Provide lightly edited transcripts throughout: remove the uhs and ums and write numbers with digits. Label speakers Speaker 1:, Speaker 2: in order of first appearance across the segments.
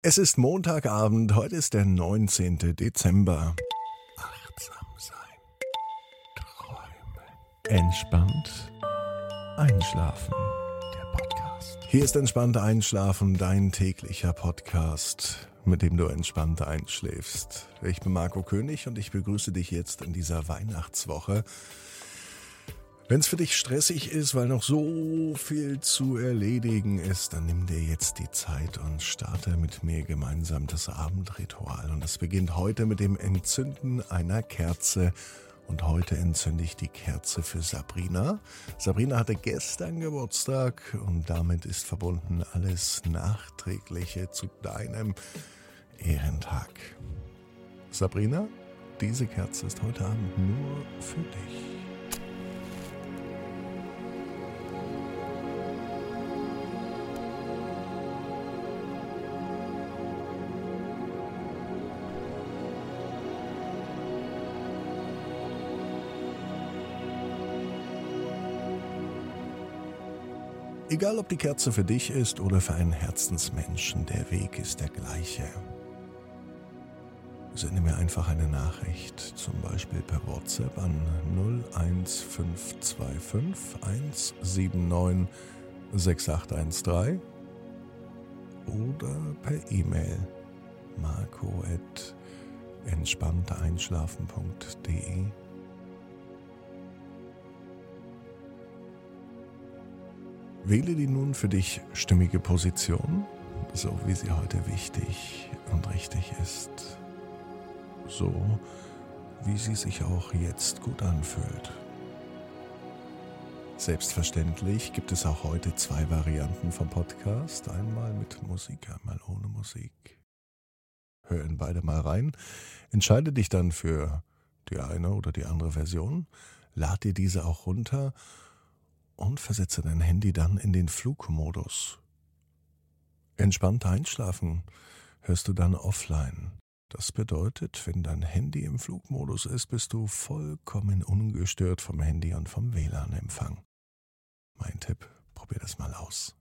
Speaker 1: Es ist Montagabend, heute ist der 19. Dezember. Achtsam sein, träumen, entspannt einschlafen. Der Podcast. Hier ist entspannt einschlafen, dein täglicher Podcast, mit dem du entspannt einschläfst. Ich bin Marco König und ich begrüße dich jetzt in dieser Weihnachtswoche. Wenn es für dich stressig ist, weil noch so viel zu erledigen ist, dann nimm dir jetzt die Zeit und starte mit mir gemeinsam das Abendritual. Und das beginnt heute mit dem Entzünden einer Kerze. Und heute entzünde ich die Kerze für Sabrina. Sabrina hatte gestern Geburtstag und damit ist verbunden alles Nachträgliche zu deinem Ehrentag. Sabrina, diese Kerze ist heute Abend nur für dich. Egal, ob die Kerze für dich ist oder für einen Herzensmenschen, der Weg ist der gleiche. Sende mir einfach eine Nachricht, zum Beispiel per WhatsApp an 01525 179 6813 oder per E-Mail marco@entspannteeinschlafen.de. Wähle die nun für dich stimmige Position, so wie sie heute wichtig und richtig ist. So, wie sie sich auch jetzt gut anfühlt. Selbstverständlich gibt es auch heute zwei Varianten vom Podcast. Einmal mit Musik, einmal ohne Musik. Hör in beide mal rein. Entscheide dich dann für die eine oder die andere Version. Lad dir diese auch runter und versetze dein Handy dann in den Flugmodus. Entspannt einschlafen hörst du dann offline. Das bedeutet, wenn dein Handy im Flugmodus ist, bist du vollkommen ungestört vom Handy und vom WLAN-Empfang. Mein Tipp, probier das mal aus.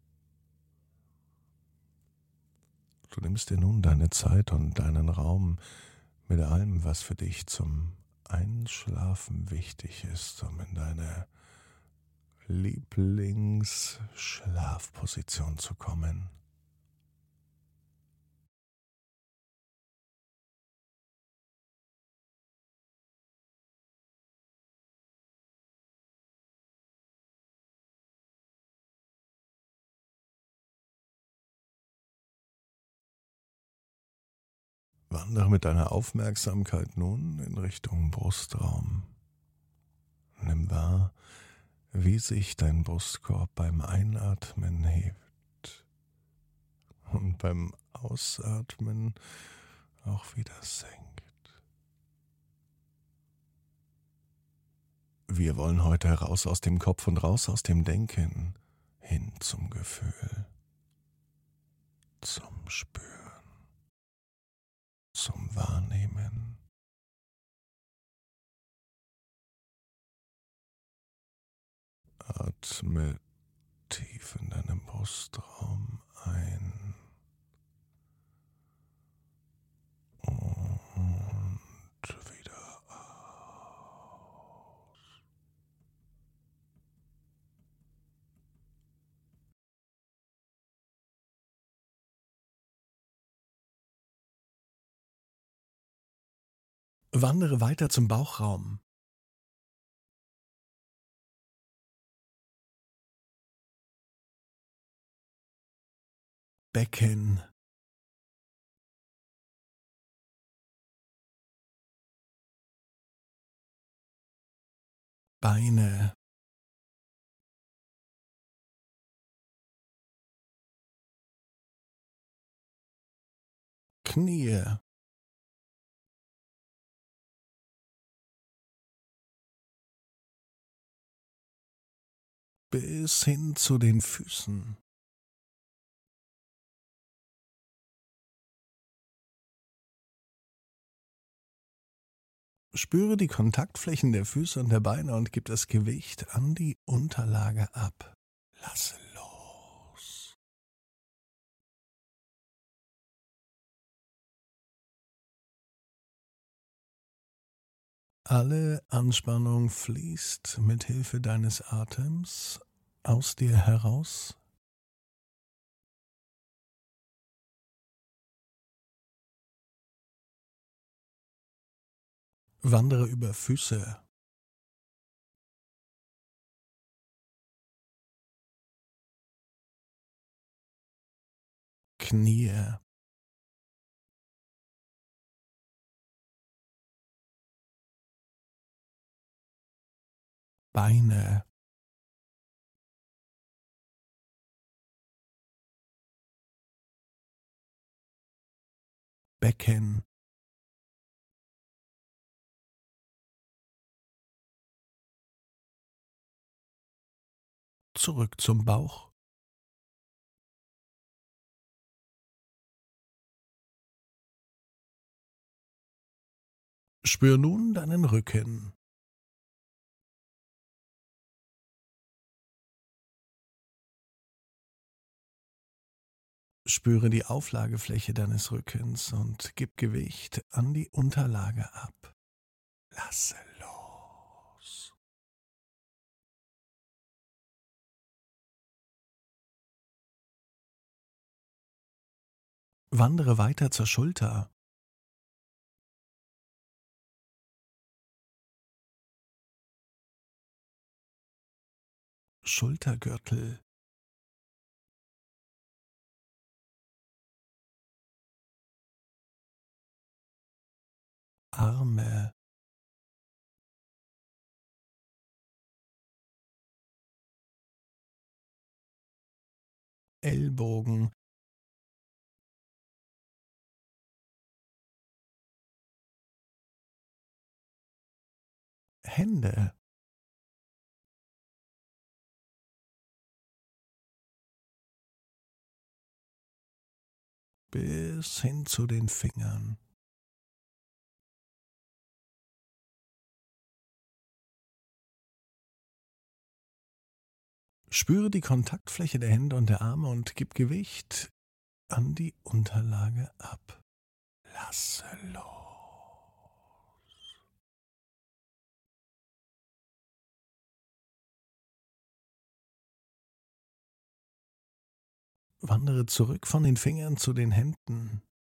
Speaker 1: Du nimmst dir nun deine Zeit und deinen Raum mit allem, was für dich zum Einschlafen wichtig ist, um in deine Lieblingsschlafposition zu kommen. Wandere mit deiner Aufmerksamkeit nun in Richtung Brustraum. Nimm wahr, wie sich dein Brustkorb beim Einatmen hebt und beim Ausatmen auch wieder senkt. Wir wollen heute heraus aus dem Kopf und raus aus dem Denken, hin zum Gefühl, zum Spüren, zum Wahrnehmen. Atme tief in deinem Brustraum ein und wieder aus. Wandere weiter zum Bauchraum. Becken, Beine, Knie, bis hin zu den Füßen. Spüre die Kontaktflächen der Füße und der Beine und gib das Gewicht an die Unterlage ab. Lasse los. Alle Anspannung fließt mit Hilfe deines Atems aus dir heraus. Wandere über Füße, Knie, Beine, Becken, zurück zum Bauch. Spür nun deinen Rücken. Spüre die Auflagefläche deines Rückens und gib Gewicht an die Unterlage ab. Lasse los. Wandere weiter zur Schulter. Schultergürtel, Arme, Ellbogen, Hände, bis hin zu den Fingern. Spüre die Kontaktfläche der Hände und der Arme und gib Gewicht an die Unterlage ab. Lasse los. Wandere zurück von den Fingern zu den Händen.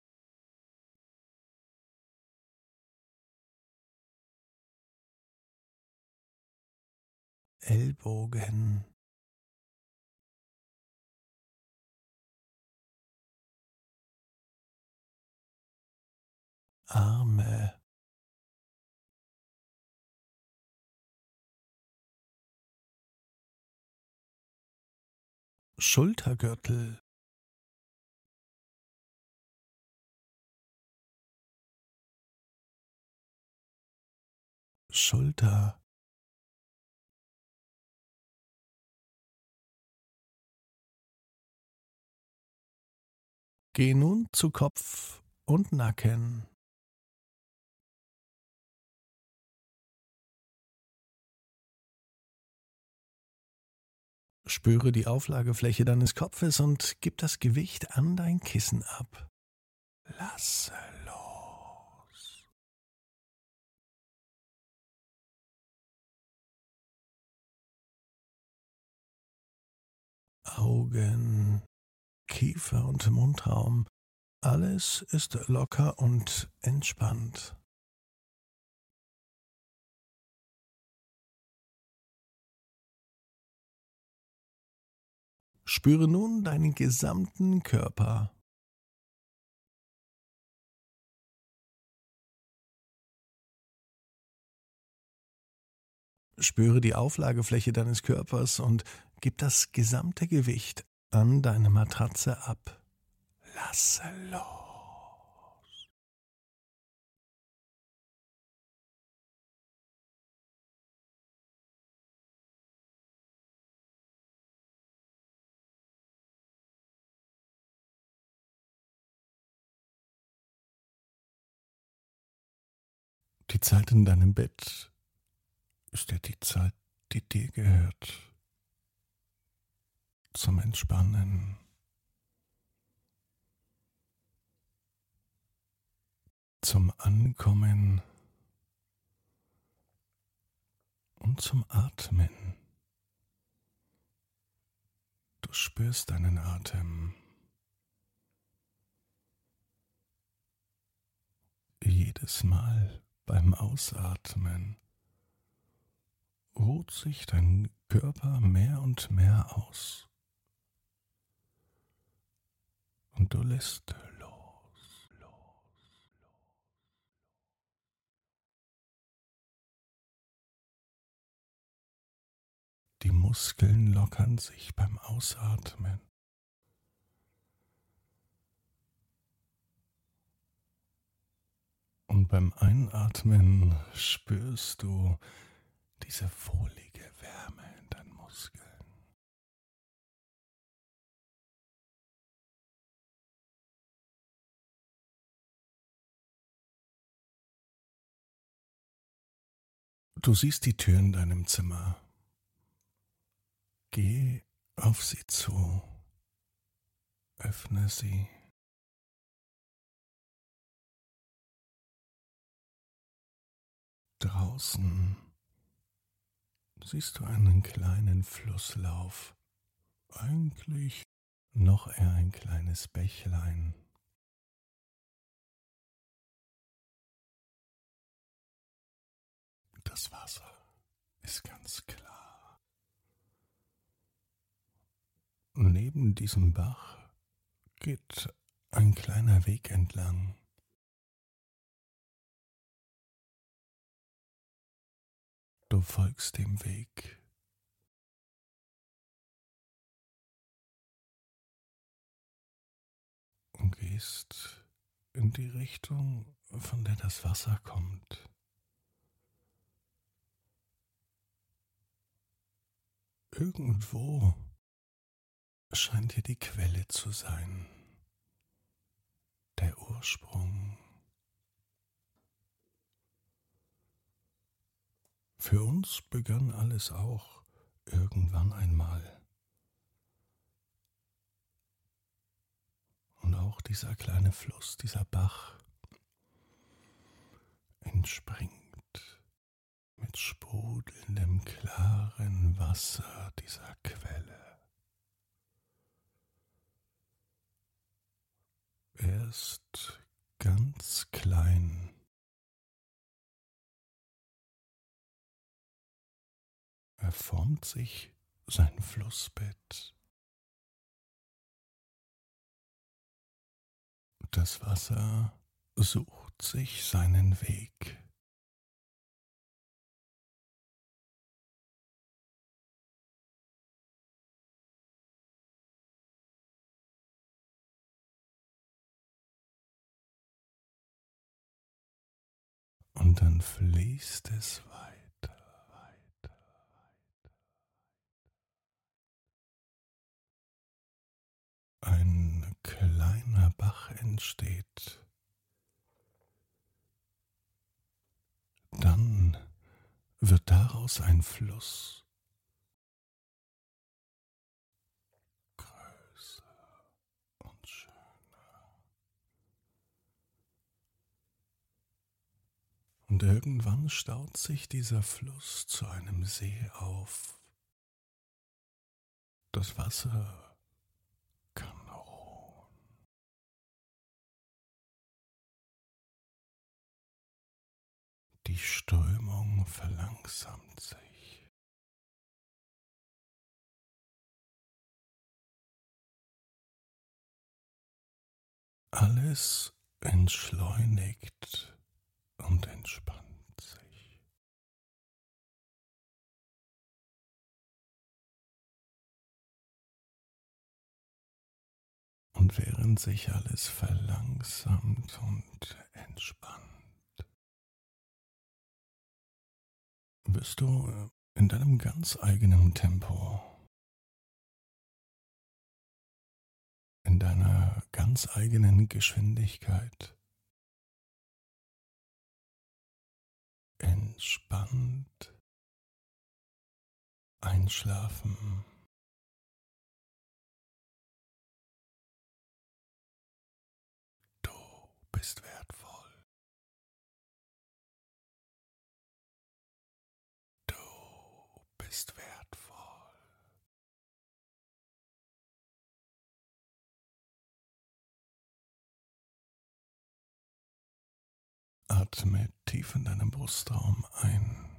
Speaker 1: Ellbogen, Arme, Schultergürtel, Schulter, geh nun zu Kopf und Nacken. Spüre die Auflagefläche deines Kopfes und gib das Gewicht an dein Kissen ab. Lasse los. Augen, Kiefer und Mundraum. Alles ist locker und entspannt. Spüre nun deinen gesamten Körper. Spüre die Auflagefläche deines Körpers und gib das gesamte Gewicht an deine Matratze ab. Lasse los. Die Zeit in deinem Bett ist ja die Zeit, die dir gehört. Zum Entspannen, zum Ankommen und zum Atmen. Du spürst deinen Atem. Jedes Mal beim Ausatmen ruht sich dein Körper mehr und mehr aus. Und du lässt los, los. Die Muskeln lockern sich beim Ausatmen. Und beim Einatmen spürst du diese wohlige Wärme in deinen Muskeln. Du siehst die Tür in deinem Zimmer. Geh auf sie zu. Öffne sie. Draußen siehst du einen kleinen Flusslauf. Eigentlich noch eher ein kleines Bächlein. Das Wasser ist ganz klar. Neben diesem Bach geht ein kleiner Weg entlang. Du folgst dem Weg. Und gehst in die Richtung, von der das Wasser kommt. Irgendwo scheint hier die Quelle zu sein, der Ursprung. Für uns begann alles auch irgendwann einmal. Und auch dieser kleine Fluss, dieser Bach, entspringt mit sprudelndem, klaren Wasser dieser Quelle. Er ist ganz klein. Er formt sich sein Flussbett. Das Wasser sucht sich seinen Weg. Und dann fließt es weiter, weiter, weiter. Ein kleiner Bach entsteht. Dann wird daraus ein Fluss. Größer und schöner. Und irgendwann staut sich dieser Fluss zu einem See auf. Das Wasser kann ruhen. Die Strömung verlangsamt sich. Alles entschleunigt und entspannt sich. Und während sich alles verlangsamt und entspannt, wirst du in deinem ganz eigenen Tempo, in deiner ganz eigenen Geschwindigkeit entspannt einschlafen. Du bist wertvoll. Du ist wertvoll. Atme tief in deinem Brustraum ein